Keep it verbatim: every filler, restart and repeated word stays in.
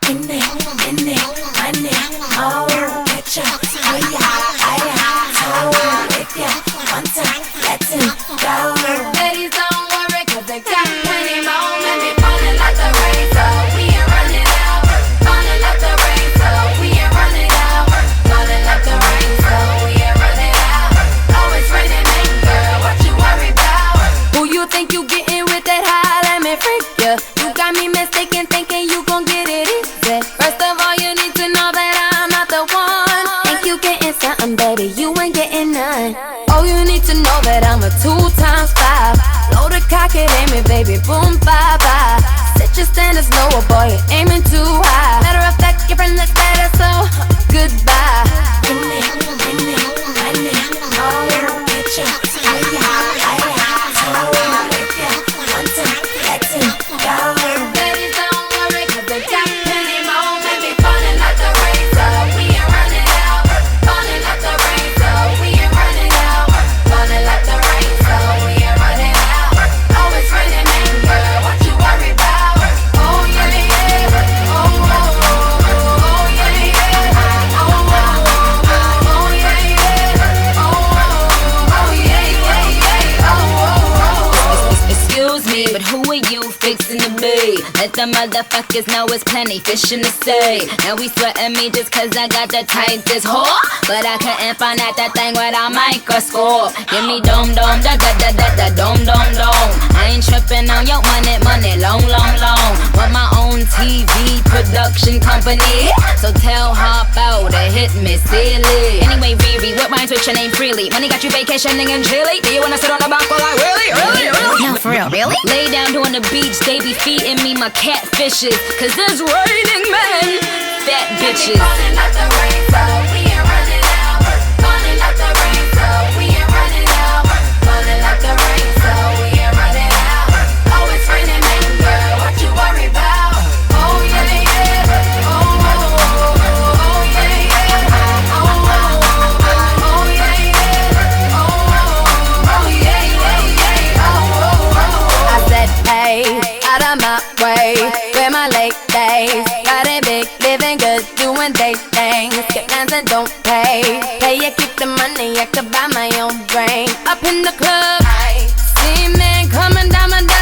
in it, in it, money, oh, get ya, oh yeah, I am, so if ya want to let him go. Ladies, don't worry, cause they got plenty more. Let me falling like the rain, so we ain't running out. Falling like the rain, so we ain't running out. Falling like the rain, so we ain't running out. Always raining, man, girl, what you worry about? Who you think you getting with that high? Let me freak ya. You got me mistaken, thinking you gon' get it easy. First of all, you need to know that I'm not the one. Think you getting something, baby, you ain't getting none. Oh, you need to know that I'm a two times five. Load a cock it, aim it, baby, boom, bye bye. Set your standards lower, boy, you're aiming too high. Matter of fact, your friend looks better, so goodbye. In it, in it, money, oh, get ya, oh yeah, I am, so if ya want to let him go. Ladies, don't worry, cause they got plenty more. Let me falling like the rain, so we ain't running out. Falling like the rain, so we ain't running out. Falling like the rain, so we ain't running out. Always raining, man, girl, what you worry about? Oh yeah, yeah, oh, oh, oh, oh yeah, yeah, oh, oh, oh, oh yeah, yeah, oh, oh, oh yeah, yeah, yeah, oh, oh, oh. Excuse me, but who are you fixing to be? Let the motherfuckers know it's plenty fish in the sea. Now we sweating me just cause I got the tightest whore. But I couldn't find out that thing without microscope. Give me dome dome, da da da da da dome dome dome. I ain't tripping on your money, money, long, long, long. Want my own T V production company. So tell Hop out to hit me silly. Anyway, Riri, what rhymes with your name freely? Money got you vacationing in Chile. Do you wanna sit on the balcony like really, really, really? No, for real, really? Lay down on the beach, they be feeding me my catfishes. Cause it's raining men, fat bitches. Falling like the rain, so we ain't running out. Falling like the rain, so we ain't running out. Falling like the rain, so we ain't running out. Always raining, man, girl, what you worry about? Oh yeah, yeah, oh, oh, oh, oh yeah, yeah, oh, oh, oh, oh yeah, yeah, oh, oh, oh yeah, yeah, yeah, oh, oh, oh. I said, hey, out of my way, where my late days. Got it big, living good, doing day things. Get plans and don't pay. Pay you keep the money, I could buy my own drink. Up in the club, see men coming down my